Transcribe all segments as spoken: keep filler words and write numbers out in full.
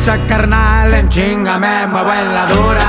Trucha carnal, en chinga me muevo en la dura.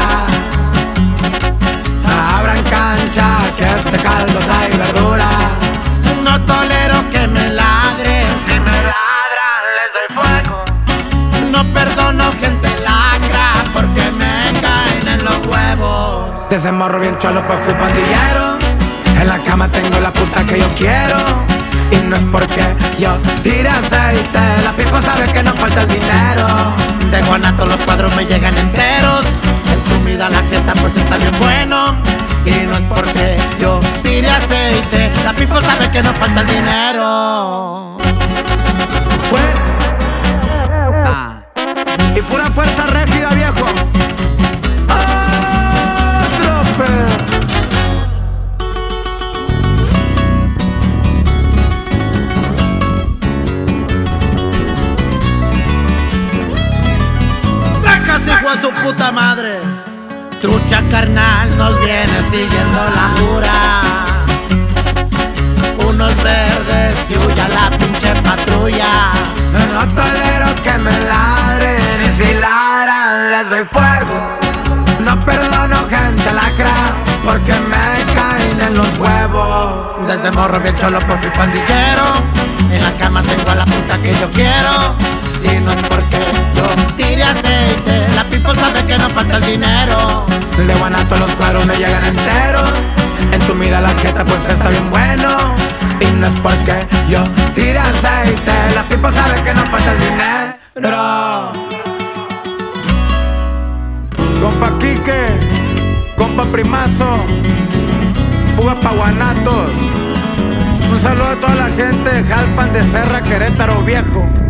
Abran cancha que este caldo trae verdura. No tolero que me ladren. Si me ladran les doy fuego. No perdono gente lacra porque me caen en los huevos. Desde morro bien cholo pues fui pandillero. En la cama tengo la puta que yo quiero. Y no es porque yo tire aceite. La pipo sabe que no falta el dinero. De Guanato los cuadros me llegan enteros. Ensumida la jeta pues está bien bueno. Y no es porque yo tire aceite. La pipo sabe que no falta el dinero. Fue ah. Y pura fuerza rígida, viejo. ¡Ah, trope! Hijo de su puta madre. Trucha carnal nos viene siguiendo la jura. Unos verdes y huya la pinche patrulla. No tolero que me ladren. Y si ladran les doy fuego. No perdono gente lacra porque me caen en los huevos. Desde morro bien cholo pues fui pandillero. En la cama tengo a la puta que yo quiero. Y no es porque yo tire aceite. La pipo sabe que no falta el dinero. De Guanato los cuadros me llegan enteros. En tu mira la jeta pues está bien bueno. Y no es porque yo tire aceite. La pipo sabe que no falta el dinero. Compa Quique, compa Primazo, fuga pa' Guanatos. Un saludo a toda la gente de Jalpan, de Serra, Querétaro, viejo.